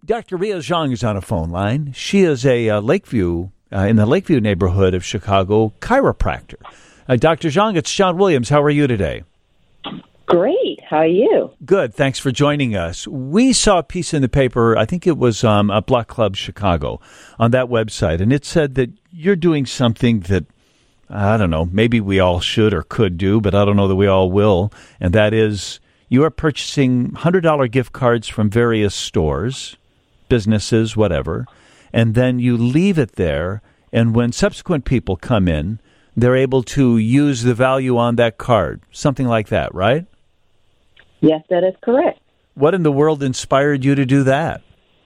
Dr. Ria Zhang is on a phone line. She is a Lakeview, in the Lakeview neighborhood of Chicago, chiropractor. Dr. Zhang, it's John Williams. How are you today? Great. How are you? Good. Thanks for joining us. We saw a piece in the paper, I think it was a Block Club Chicago, on that website, and it said that you're doing something that, I don't know, maybe we all should or could do, but I don't know that we all will, and that is you are purchasing $100 gift cards from various stores, businesses, whatever, and then you leave it there, and when subsequent people come in, they're able to use the value on that card, something like that, right? Yes, that is correct. What in the world inspired you to do that?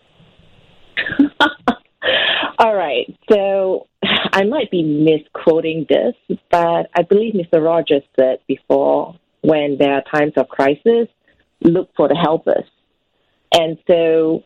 All right. So I might be misquoting this, but I believe Mr. Rogers said before, when there are times of crisis, look for the helpers. And so,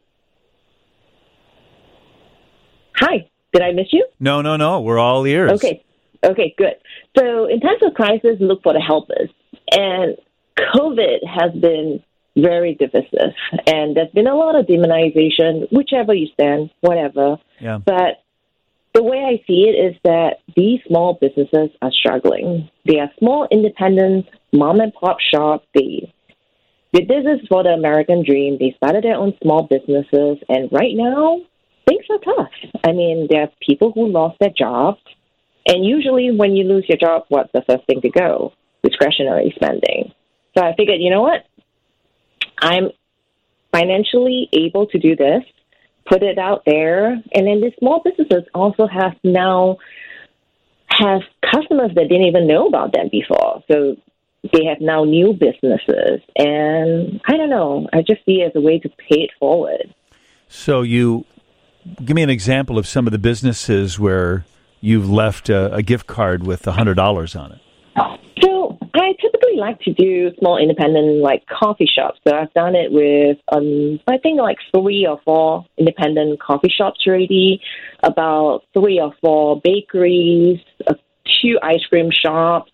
hi, did I miss you? No. We're all ears. Okay, good. So in times of crisis, look for the helpers. And COVID has been very divisive, and there's been a lot of demonization, whichever you stand, whatever. Yeah. But the way I see it is that these small businesses are struggling. They are small, independent, mom-and-pop shop. They did business for the American dream. They started their own small businesses, and right now, things are tough. I mean, there are people who lost their jobs, and usually when you lose your job, what's the first thing to go? Discretionary spending. So I figured, you know what? I'm financially able to do this, put it out there, and then the small businesses also have customers that didn't even know about them before. So they have now new businesses, and I don't know. I just see it as a way to pay it forward. So you give me an example of some of the businesses where you've left a gift card with $100 on it. So I typically like to do small independent like coffee shops. So I've done it with I think like 3 or 4 independent coffee shops already, about 3 or 4 bakeries, 2 ice cream shops,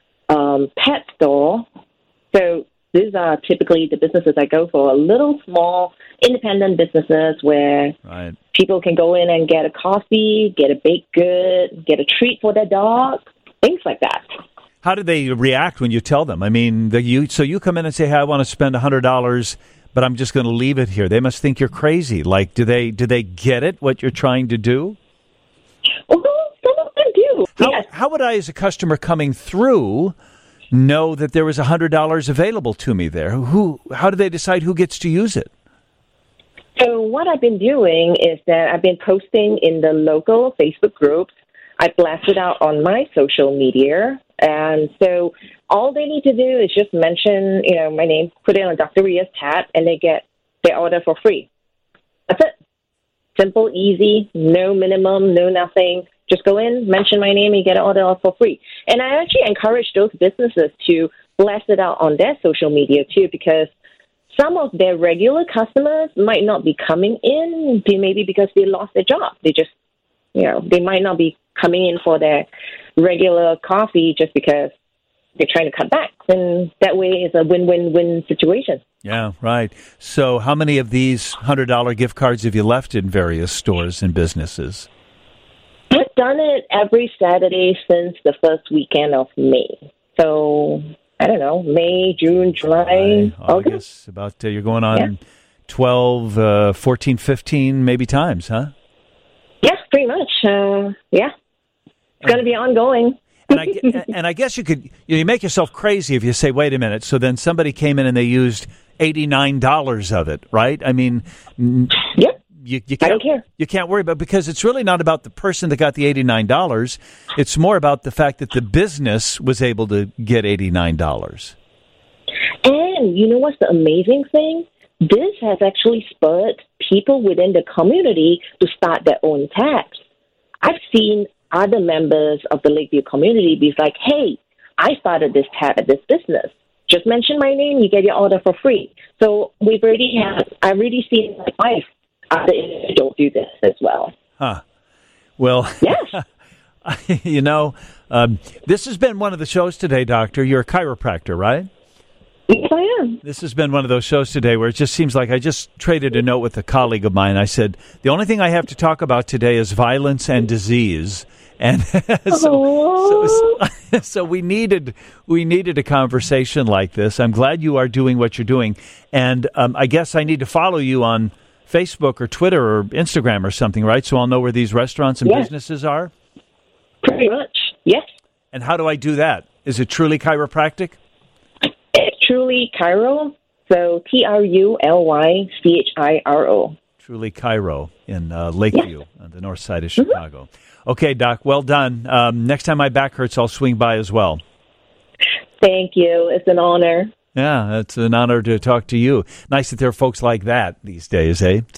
pet store. So these are typically the businesses I go for, little small independent businesses where people can go in and get a coffee, get a baked good, get a treat for their dog, things like that. How do they react when you tell them? I mean, so you come in and say, hey, I want to spend $100, but I'm just going to leave it here. They must think you're crazy. Like, do they get it, what you're trying to do? Well, some of them do. How would I, as a customer coming through, know that there was $100 available to me there? How do they decide who gets to use it? So what I've been doing is that I've been posting in the local Facebook groups. I blast it out on my social media. And so all they need to do is just mention, my name, put it on Dr. Ria's tab, and they get their order for free. That's it. Simple, easy, no minimum, no nothing. Just go in, mention my name, and you get an order for free. And I actually encourage those businesses to blast it out on their social media too, because some of their regular customers might not be coming in, maybe because they lost their job. They just, they might not be coming in for their regular coffee just because they're trying to cut back. And that way it's a win-win-win situation. Yeah, right. So how many of these $100 gift cards have you left in various stores and businesses? I've done it every Saturday since the first weekend of May. So, I don't know, May, June, July, August. About you're going on 12, 14, 15 maybe times, huh? Yeah, pretty much. It's going to be ongoing. And I guess you make yourself crazy if you say, wait a minute, so then somebody came in and they used $89 of it, right? I mean, yep. You can't, I don't care. You can't worry about, because it's really not about the person that got the $89. It's more about the fact that the business was able to get $89. And you know what's the amazing thing? This has actually spurred people within the community to start their own tabs. I've seen other members of the Lakeview community be like, hey, I started this tab at this business. Just mention my name, you get your order for free. So I've already seen my wife, other individuals do this as well. Huh. Well, yes. This has been one of the shows today, Doctor. You're a chiropractor, right? Yes, I am. This has been one of those shows today where it just seems like I just traded a note with a colleague of mine. I said, the only thing I have to talk about today is violence and disease. And so we needed a conversation like this. I'm glad you are doing what you're doing. And I guess I need to follow you on Facebook or Twitter or Instagram or something, right? So I'll know where these restaurants and businesses are? Pretty much, yes. And how do I do that? Is it Truly Chiropractic? It's Truly Chiro, so TRULYCHIRO. Truly Chiro in Lakeview, on the north side of Chicago. Okay, Doc, well done. Next time my back hurts, I'll swing by as well. Thank you. It's an honor. Yeah, it's an honor to talk to you. Nice that there are folks like that these days, eh?